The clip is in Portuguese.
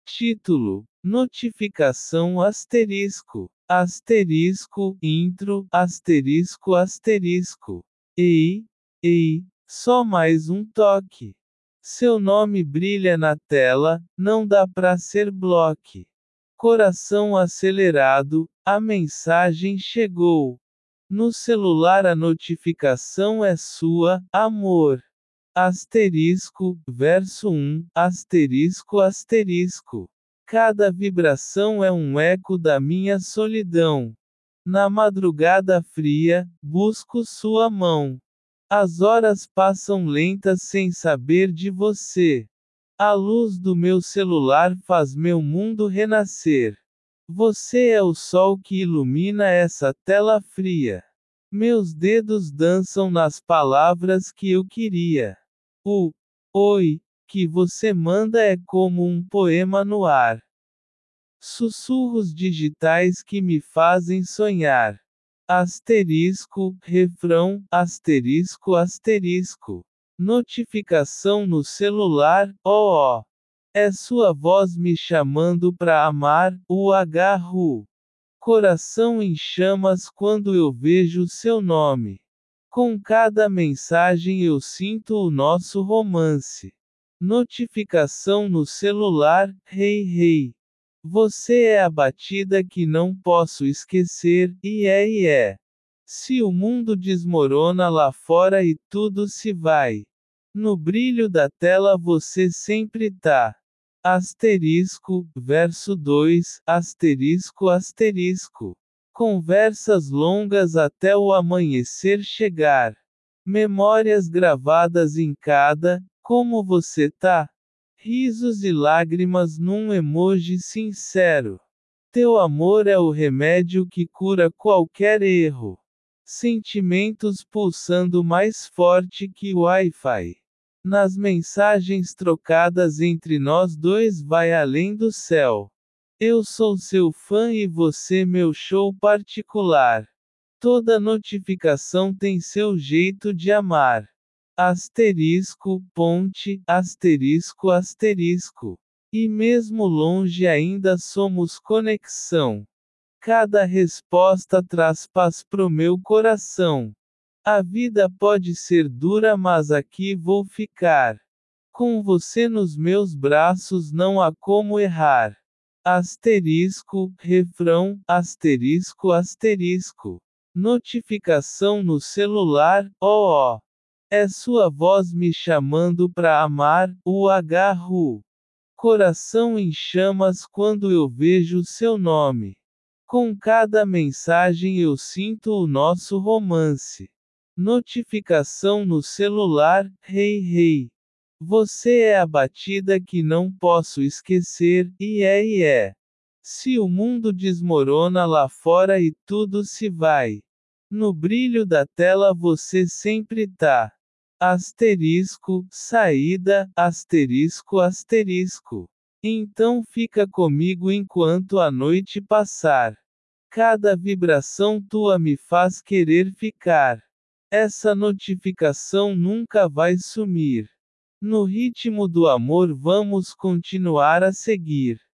Título: Notificação asterisco. Asterisco, intro, asterisco asterisco. Ei, só mais um toque. Seu nome brilha na tela, não dá pra ser bloque. Coração acelerado, a mensagem chegou. No celular a notificação é sua, amor. Asterisco, verso 1, asterisco asterisco. Cada vibração é um eco da minha solidão. Na madrugada fria, busco sua mão. As horas passam lentas sem saber de você. A luz do meu celular faz meu mundo renascer. Você é o sol que ilumina essa tela fria. Meus dedos dançam nas palavras que eu queria. O oi que você manda é como um poema no ar. Sussurros digitais que me fazem sonhar. Asterisco, refrão, asterisco asterisco. Notificação no celular, ó. É sua voz me chamando pra amar, o agarro. Coração em chamas quando eu vejo seu nome. Com cada mensagem eu sinto o nosso romance. Notificação no celular, hey. Você é a batida que não posso esquecer, e é. Se o mundo desmorona lá fora e tudo se vai. No brilho da tela você sempre tá. Asterisco, verso 2, asterisco. Conversas longas até o amanhecer chegar. Memórias gravadas em cada, como você tá? Risos e lágrimas num emoji sincero. Teu amor é o remédio que cura qualquer erro. Sentimentos pulsando mais forte que o Wi-Fi. Nas mensagens trocadas entre nós dois vai além do céu. Eu sou seu fã e você meu show particular. Toda notificação tem seu jeito de amar. Asterisco, ponte, asterisco. E mesmo longe ainda somos conexão. Cada resposta traz paz pro meu coração. A vida pode ser dura, mas aqui vou ficar. Com você nos meus braços não há como errar. Asterisco, refrão, asterisco. Notificação no celular, ó. É sua voz me chamando pra amar, o agarro. Coração em chamas quando eu vejo seu nome. Com cada mensagem eu sinto o nosso romance. Notificação no celular, hey. Você é a batida que não posso esquecer, e é. Se o mundo desmorona lá fora e tudo se vai. No brilho da tela você sempre tá. Asterisco, saída, asterisco. Então fica comigo enquanto a noite passar. Cada vibração tua me faz querer ficar. Essa notificação nunca vai sumir. No ritmo do amor vamos continuar a seguir.